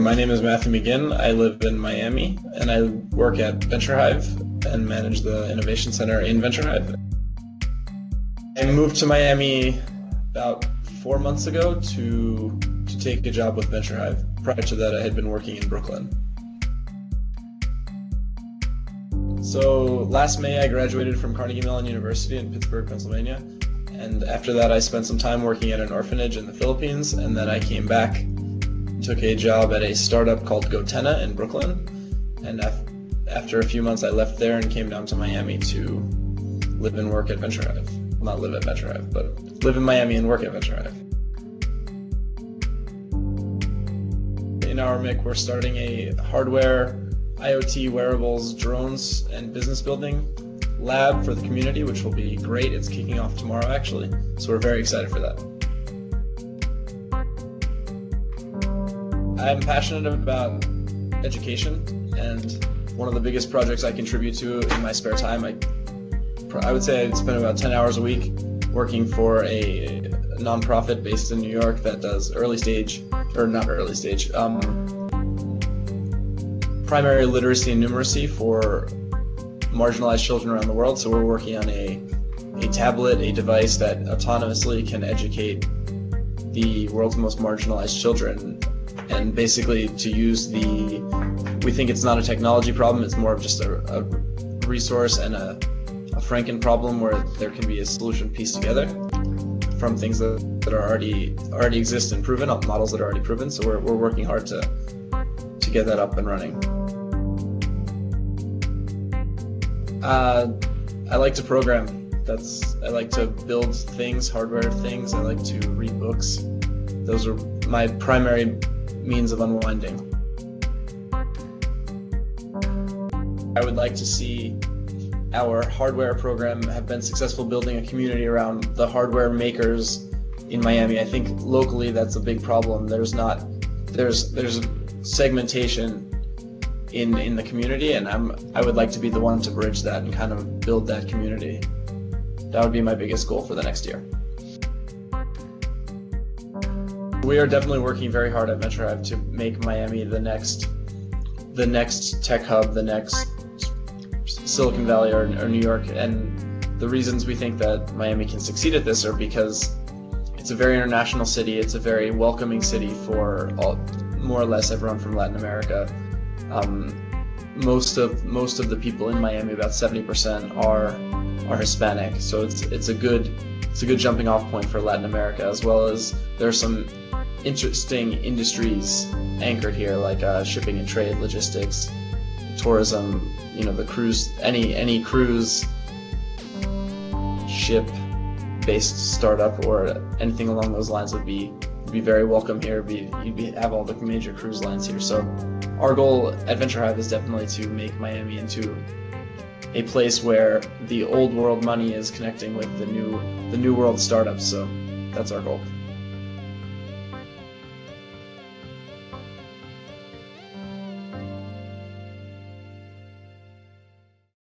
My name is Matthew McGinn. I live in Miami, and I work at VentureHive and manage the Innovation Center in VentureHive. I moved to Miami about 4 months ago to take a job with VentureHive. Prior to that, I had been working in Brooklyn. So last May, I graduated from Carnegie Mellon University in Pittsburgh, Pennsylvania. And after that, I spent some time working at an orphanage in the Philippines, and then I came back, took a job at a startup called Gotenna in Brooklyn. And after a few months, I left there and came down to Miami to live and work at VentureHive. Not live at VentureHive, but live in Miami and work at VentureHive. In our MIC, we're starting a hardware, IoT, wearables, drones, and business building lab for the community, which will be great. It's kicking off tomorrow, actually, so we're very excited for that. I'm passionate about education, and one of the biggest projects I contribute to in my spare time, I would say I spend about 10 hours a week working for a nonprofit based in New York that does primary literacy and numeracy for marginalized children around the world. So we're working on a tablet, a device that autonomously can educate the world's most marginalized children, and basically to use we think it's not a technology problem, it's more of just a resource and a Franken problem where there can be a solution pieced together from things that are already exist and proven, models that are already proven. So we're working hard to get that up and running. I like to program. I like to build things, hardware things. I like to read books. Those are my primary means of unwinding. I would like to see our hardware program have been successful building a community around the hardware makers in Miami. I think locally that's a big problem. There's segmentation in the community, and I would like to be the one to bridge that and kind of build that community. That would be my biggest goal for the next year. We are definitely working very hard at VentureHive to make Miami the next tech hub, the next Silicon Valley or New York. And the reasons we think that Miami can succeed at this are because it's a very international city. It's a very welcoming city for more or less everyone from Latin America. Most of the people in Miami, about 70%, are Hispanic. So it's a good jumping off point for Latin America, as well as there's some interesting industries anchored here, like shipping and trade, logistics, tourism. The cruise, any cruise ship based startup or anything along those lines would be very welcome here. You'd have all the major cruise lines here. So our goal at VentureHive is definitely to make Miami into a place where the old world money is connecting with the new world startups. So that's our goal.